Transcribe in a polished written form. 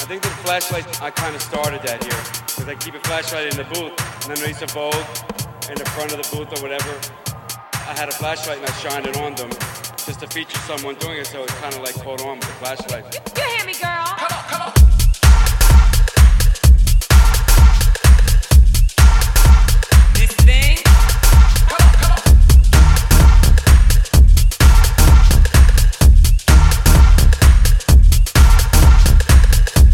I think the flashlight, I kind of started that here. Because I keep a flashlight in the booth, and then I used to Vogue in the front of the booth or whatever. I had a flashlight and I shined it on them just to feature someone doing it, so it kind of like caught on with the flashlight. You